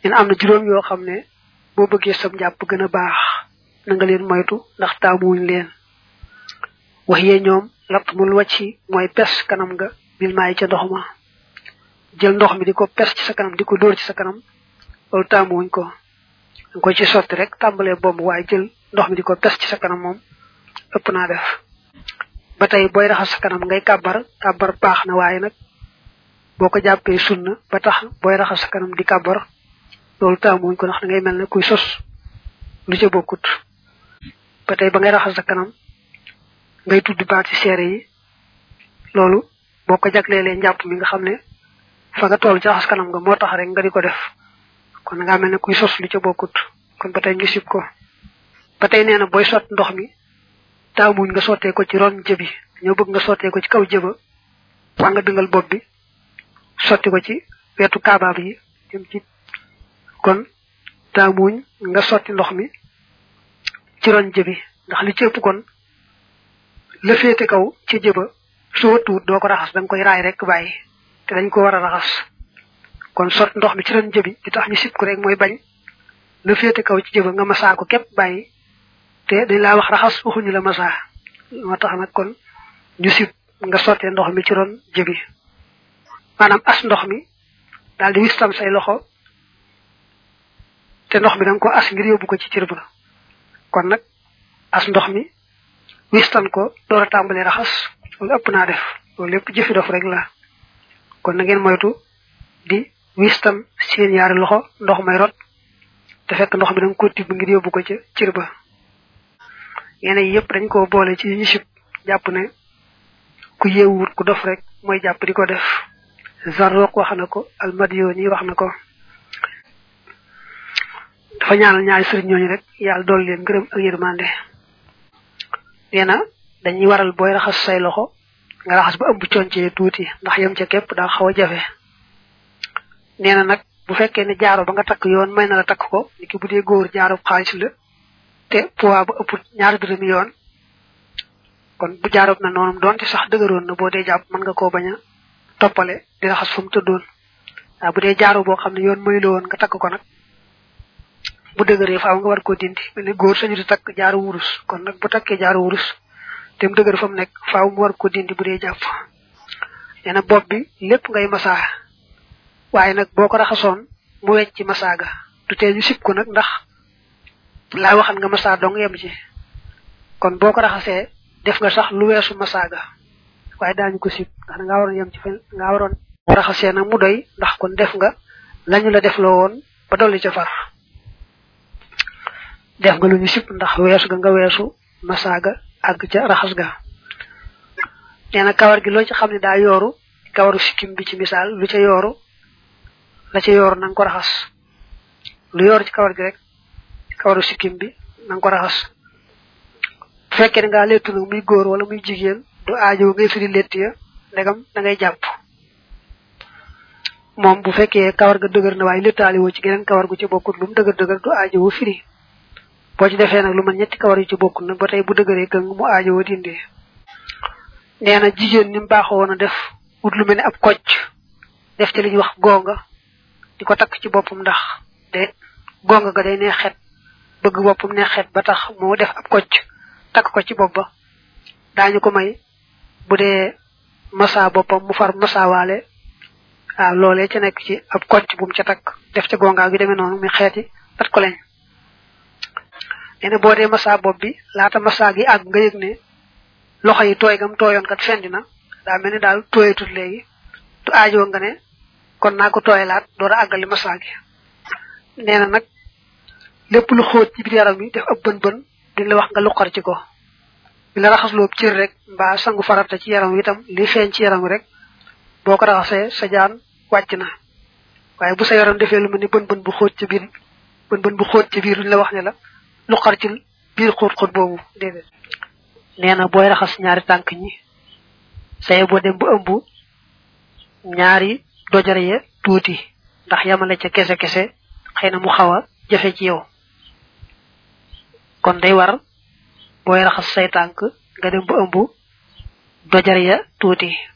ina amna juroom yo xamne bo bëggé sam japp gëna baax na nga leen moytu ndax taamuñ leen wax ye ñoom latmul wacci moy pes kanam nga bil may ci ndox ma jël ndox mi diko pes ci sa kanam diko door ci sa kanam lol taamuñ ko ko ci sotti rek tambalé bomb way jël ndox mi diko pes ci sa kanam mom ëpp na def batay boy raxas sa kanam ngay kabar baax na waye nak boko jappé sunna ba tax boy raxas sa kanam di kabar lol taamuñ ko ndax ngay melni kuy sos lu ci bokut batay ba ngay raxas sa kanam ngay tuddu baat ci séré yi lolu boko jaglélé ñapp mi nga xamné fa nga tollu ci raxas kanam nga motax rek nga diko def kon nga melni kuy sos lu ci bokut kon batay ñu sip ko batay néna boy sot ndox mi taamuñ nga soté ko ci ron jëbi ñoo bëgg nga soté ko ci kaw jëba wa nga dëngal bopp bi sotti ko ci wetu kaaba bi jëm ci kon taamuñ nga sotti ndox mi ci ron jëbi ndax li ci ëpp kon le fété kaw ci jëba so tuut do ko raxas dang koy raay rek bayyi té dañ ko wara raxas kon sot ndox mi ci ron jëbi di tax ñu sip ko rek moy bañ le fété kaw ci jëba nga massa ko képp bayyi té dañ la wax raxas waxuñu la massa mo tax nak kon ñu sip nga soté ndox mi ci ron jëbi manam as ndox mi dal di wistam say loxo té ndox mi dang ko as ngir yobbu ko ci cirbu kon nak as ndox mi wistan ko doora tambalé raxas lu ëpp na def lo lepp jëfi dof rek la kon na ngeen moytu di wistam seen yaari loxo ndox may rot té fekk ndox mi dang ko tib ngir yobbu ko ci cirba yene yépp dañ ko boole ci ñu sip japp ne ku yewut ku dof rek moy japp diko def zarruq waxnako al madiyoni waxnako dafa ñaanal ñaari sëriñ ñooñu rek yalla dool leen gërëm ak yermandé neena dañuy waral boy raxas say loxo nga raxas ba ëmb cioncé tuuti ndax yam ca képp da xawa jafé neena nak bu fekké ne jaaro ba nga tak yoon may na la tak ko niki budé goor jaaro xaliss la té poids bu ëpp ñaar dërëm yoon kon bu jaaro na nonum donte sax dëgëron na bo dé japp man nga ko baña topalé di raxas fum tuddoon bu dé jaaro bo xamné yoon may lo won nga tak ko nak bu dëgëré faaw nga war ko dindi melni goor sañu di tak jaaro wurus kon nak bu takké jaaro wurus tem dëgër fam nek faaw mu war ko dindi bu dé japp néna bop bi lepp ngay massa waye nak boko raxason mu wécc massaga du té ñu sip ko nak ndax la waxal nga massa dong yam ci kon boko raxasé def nga sax lu wessu massaga waye dañu ko sip ndax nga waron yam ci fen nga waron raxasé nak mu doy ndax kon def nga lañu la def lo won ba doli ci far def nga luñu sip ndax wessu nga wessu massaga ag ci raxas ga néna kawar gi lo ci xamni da yoru kawaru sikim bi ci misal lu ci yoru la ci yor nang ko raxas lu yor ci kawar gi rek kawaru sikim bi nang ko raxas fekke nga letu nak muy goor wala muy jigen du aajo ngay firi letti ya ndegam da ngay japp mom bu fekke kawar ga deugar na way letali wo ci geneen kawar gu ci bokut lu deugar du aajo wo firi bo ci defé nak lu man ñetti kawar yu ci bokut nak batay bu deugare ke mu aajo wo dindi neena jigen nim baxo wona def wut lu melni ab kocc def ci liñ wax gonga diko tak ci bopum ndax de gonga ga day neex xet bëgg bopum neex xet ba tax mo def ab kocc tak ko ci bop ba dañu ko may budé massa bopam mu far massa walé lolé ci nek ci ab kocc bu mu ci tak def ci gonga gi démé non mi xéti pat ko lañ ene bo dé massa bop bi laata massa gi ag nga yegg né loxo yi toy gam toyon kat fendina da melni dal toyatut légui tu aajo nga né kon nako toylat doora agali massa gi néna nak lepp lu xoot ci bir yaram bi def ab bën bën di la wax nga luxar ci ko bi la raxas lo ci rek ba sangu farata ci yaram itam li feñ ci yaram rek boko raxé sa jaan wacc na waye bu sa yaram defé lu melni bën bën bu xoot ci bir bën bën bu xoot ci bir la wax ne la luxar ci bir xoot xoot bobu dédé néna boy raxas ñaari tank ñi say bo dem bu ëmbu ñaari dojare ya tuuti ndax yamale ca kese kese xeyna mu xawa jafé ci yow kon day war boy raxas say tank nga dem bu ëmbu dojare ya tuuti